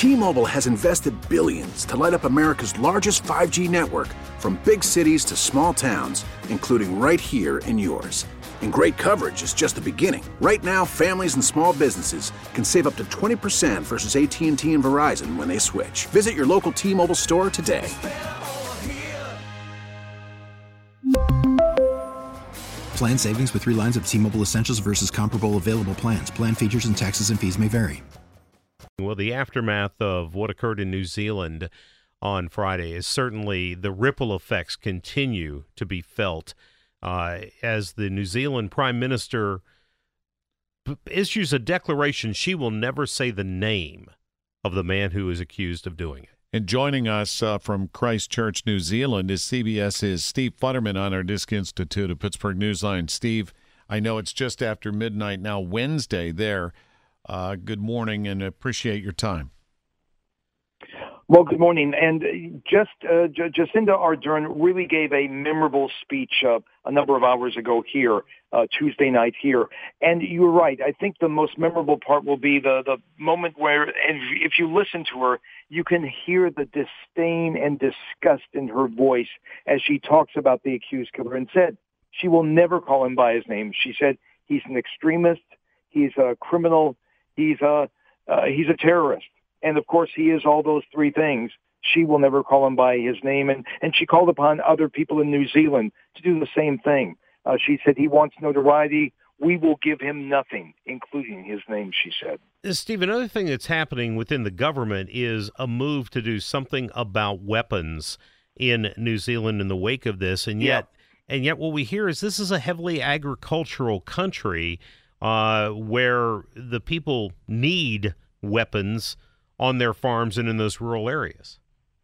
T-Mobile has invested billions to light up America's largest 5G network, from big cities to small towns, including right here in yours. And great coverage is just the beginning. Right now, families and small businesses can save up to 20% versus AT&T and Verizon when they switch. Visit your local T-Mobile store today. Plan savings with 3 lines of T-Mobile Essentials versus comparable available plans. Plan features and taxes and fees may vary. Well, the aftermath of what occurred in New Zealand on Friday is certainly the ripple effects continue to be felt as the New Zealand Prime Minister issues a declaration she will never say the name of the man who is accused of doing it. And joining us from Christchurch, New Zealand, is CBS's Steve Futterman on our Disc Institute of Pittsburgh Newsline. Steve, I know it's just after midnight now, Wednesday there. Good morning and appreciate your time. Well, good morning. And Jacinda Ardern really gave a memorable speech a number of hours ago here, Tuesday night here. And you were right. I think the most memorable part will be the moment where, and if you listen to her, you can hear the disdain and disgust in her voice as she talks about the accused killer and said she will never call him by his name. She said he's an extremist, he's a criminal, he's a terrorist. And, of course, he is all those three things. She will never call him by his name. And she called upon other people in New Zealand to do the same thing. She said he wants notoriety. We will give him nothing, including his name, she said. Steve, another thing that's happening within the government is a move to do something about weapons in New Zealand in the wake of this. And yet what we hear is this is a heavily agricultural country where the people need weapons on their farms and in those rural areas.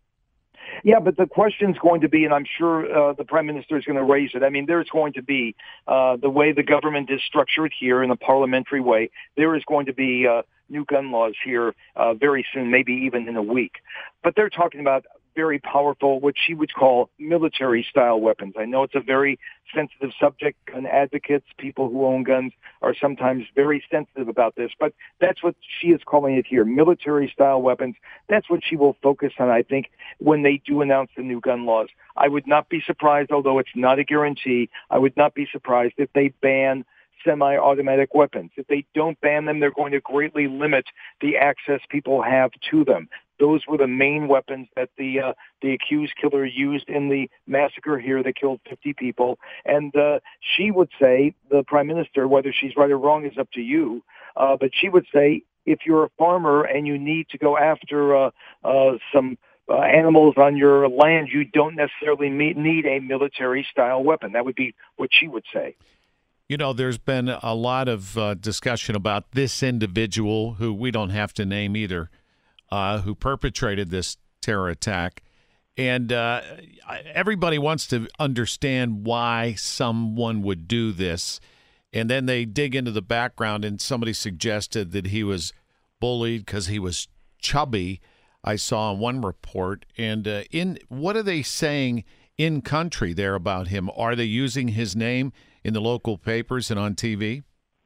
Yeah, but the question's going to be, and I'm sure the Prime Minister is going to raise it, I mean, there's going to be, the way the government is structured here in a parliamentary way, there is going to be new gun laws here very soon, maybe even in a week. But they're talking about very powerful, what she would call military-style weapons. I know it's a very sensitive subject, and advocates, people who own guns, are sometimes very sensitive about this, but that's what she is calling it here, military-style weapons. That's what she will focus on, I think, when they do announce the new gun laws. I would not be surprised, although it's not a guarantee, I would not be surprised if they ban semi-automatic weapons. If they don't ban them, they're going to greatly limit the access people have to them. Those were the main weapons that the accused killer used in the massacre here that killed 50 people. And she would say, the Prime Minister, whether she's right or wrong is up to you, but she would say, if you're a farmer and you need to go after some animals on your land, you don't necessarily need a military-style weapon. That would be what she would say. You know, there's been a lot of discussion about this individual, who we don't have to name either, who perpetrated this terror attack. And everybody wants to understand why someone would do this. And then they dig into the background, and somebody suggested that he was bullied because he was chubby, I saw in one report. And what are they saying in country there about him? Are they using his name in the local papers and on TV?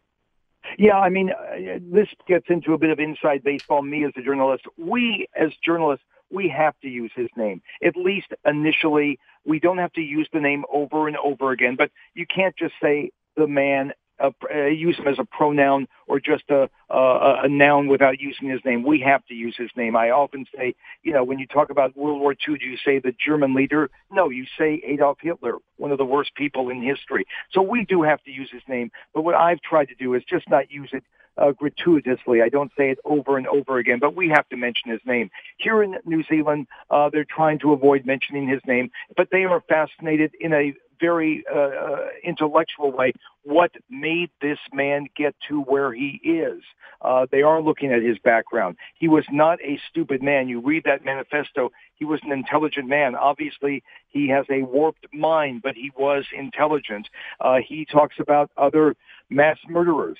Yeah, I mean, this gets into a bit of inside baseball. Me as a journalist, we as journalists, we have to use his name. At least initially, we don't have to use the name over and over again, but you can't just say the man, use him as a pronoun or just a noun without using his name. We have to use his name. I often say, you know, when you talk about World War II, do you say the German leader? No, you say Adolf Hitler, one of the worst people in history. So we do have to use his name. But what I've tried to do is just not use it gratuitously. I don't say it over and over again, but we have to mention his name. Here in New Zealand, they're trying to avoid mentioning his name, but they are fascinated in a very intellectual way what made this man get to where he is. They are looking at his background. He was not a stupid man. You read that manifesto, he was an intelligent man. Obviously, he has a warped mind, but he was intelligent. He talks about other mass murderers,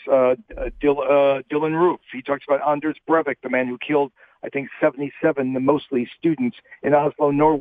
Dylan Roof. He talks about Anders Breivik, the man who killed, I think, 77, mostly students in Oslo, Norway.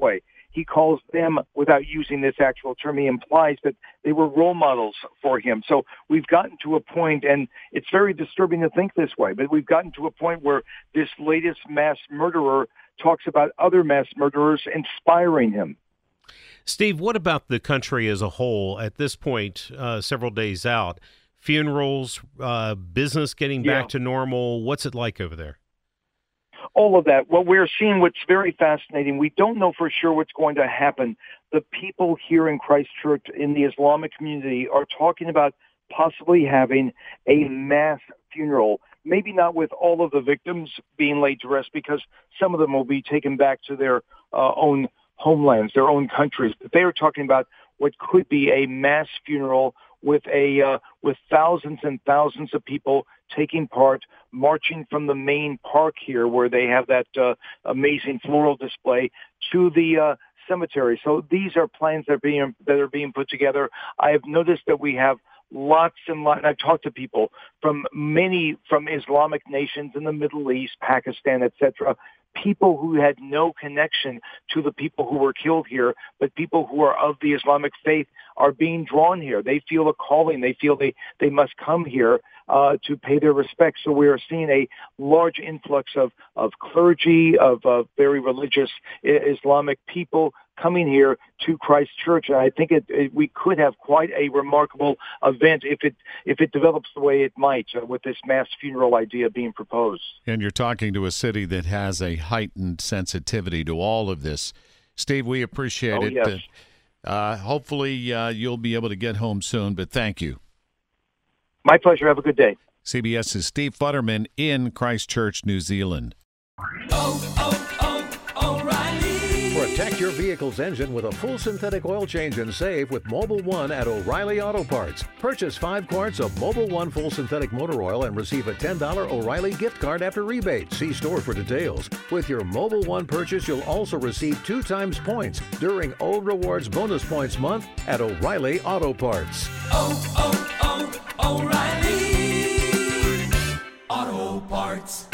he calls them, without using this actual term, he implies that they were role models for him. So we've gotten to a point, and it's very disturbing to think this way, but we've gotten to a point where this latest mass murderer talks about other mass murderers inspiring him. Steve, what about the country as a whole at this point, several days out? Funerals, business getting back to normal. What's it like over there? All of that. What we're seeing, what's very fascinating, we don't know for sure what's going to happen. The people here in Christchurch in the Islamic community are talking about possibly having a mass funeral, maybe not with all of the victims being laid to rest, because some of them will be taken back to their own homelands, their own countries. But they are talking about what could be a mass funeral with thousands and thousands of people taking part, marching from the main park here where they have that amazing floral display to the cemetery. So these are plans that are being put together. I have noticed that we have lots and lots, and I've talked to people from Islamic nations in the Middle East, Pakistan, etc., people who had no connection to the people who were killed here, but people who are of the Islamic faith are being drawn here. They feel a calling. They feel they must come here to pay their respects. So we are seeing a large influx of clergy, of very religious Islamic people coming here to Christchurch. And I think we could have quite a remarkable event if it develops the way it might with this mass funeral idea being proposed. And you're talking to a city that has a heightened sensitivity to all of this. Steve, we appreciate it. Yes. Hopefully you'll be able to get home soon, but thank you. My pleasure. Have a good day. CBS's Steve Futterman in Christchurch, New Zealand. O'Reilly. Protect your vehicle's engine with a full synthetic oil change and save with Mobil 1 at O'Reilly Auto Parts. Purchase 5 quarts of Mobil 1 full synthetic motor oil and receive a $10 O'Reilly gift card after rebate. See store for details. With your Mobil 1 purchase, you'll also receive 2 times points during O Rewards Bonus Points Month at O'Reilly Auto Parts. O'Reilly Auto Parts.